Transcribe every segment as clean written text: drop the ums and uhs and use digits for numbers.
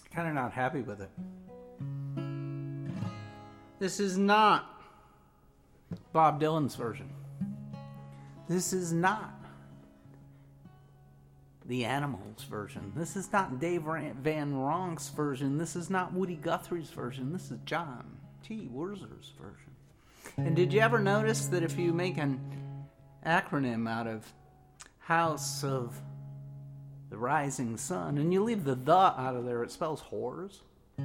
kind of not happy with it. This is not Bob Dylan's version. This is not the Animals version. This is not Dave Van Ronk's version. This is not Woody Guthrie's version. This is John T. Wurzer's version. And did you ever notice that if you make an acronym out of House of the Rising Sun and you leave the out of there, it spells whores?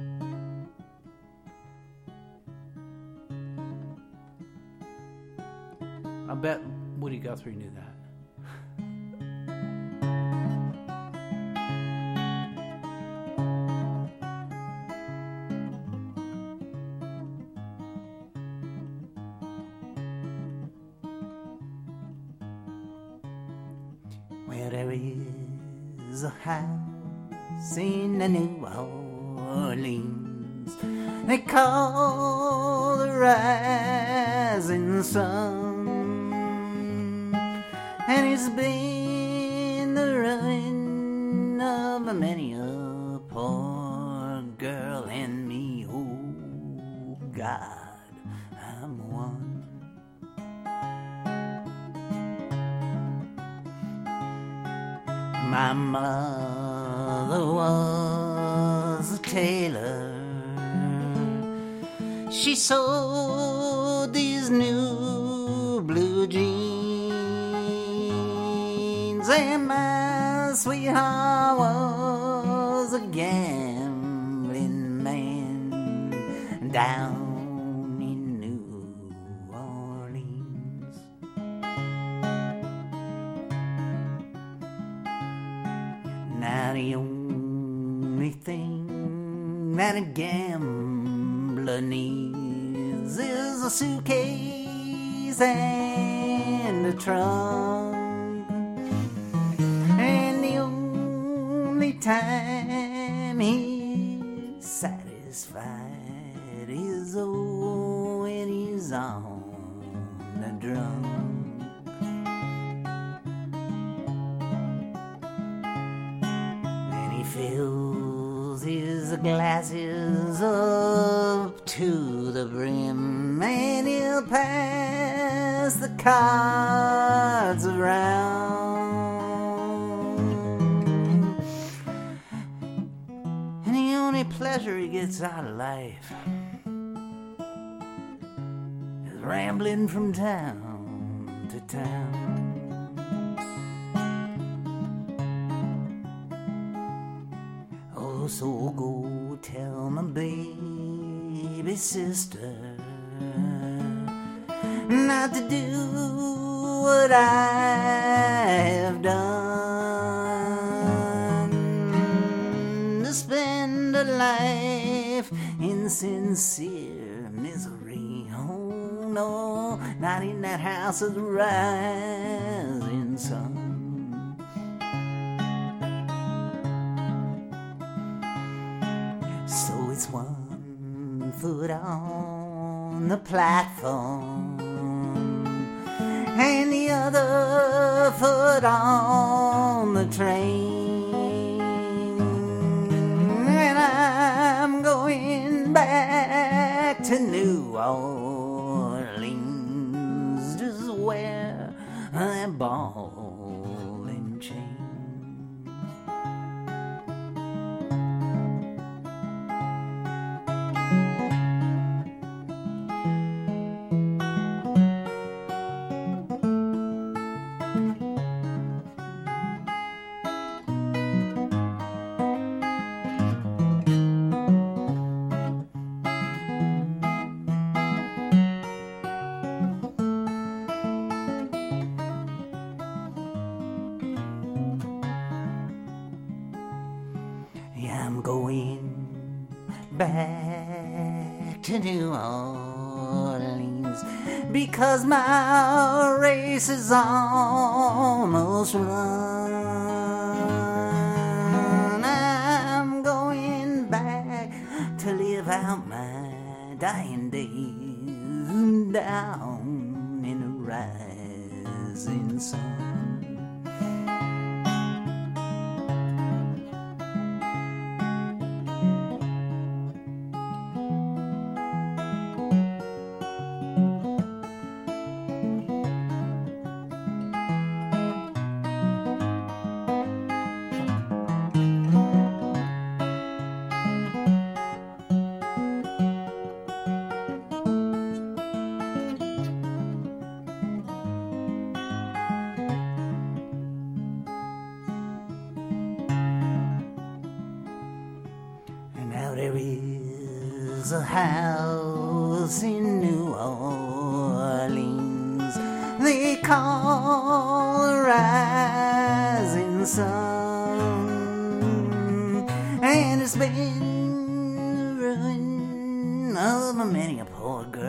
I bet Woody Guthrie knew that. Well, there is a house in the New Orleans they call the Rising Sun, and it's been the ruin of many a poor girl and me. Oh God, I'm one. My mother was a tailor. She sewed these new blue jeans, and my sweetheart was a gambling man down in New Orleans. Now the only thing that a gambler needs is a suitcase and a trunk, and the only time he's satisfied is when he's on the drunk. Fills his glasses up to the brim, and he'll pass the cards around. And the only pleasure he gets out of life is rambling from town to town. So go tell my baby sister not to do what I have done, to spend a life in sincere misery. Oh no, not in that house of the rising sun. So it's one foot on the platform and the other foot on the train, and I'm going back to New Orleans, just where that ball and chain. I'm going back to New Orleans because my race is almost run. I'm going back to live out my dying days down in the rising sun. there is a house in New Orleans they call the Rising Sun, and it's been the ruin of many a poor girl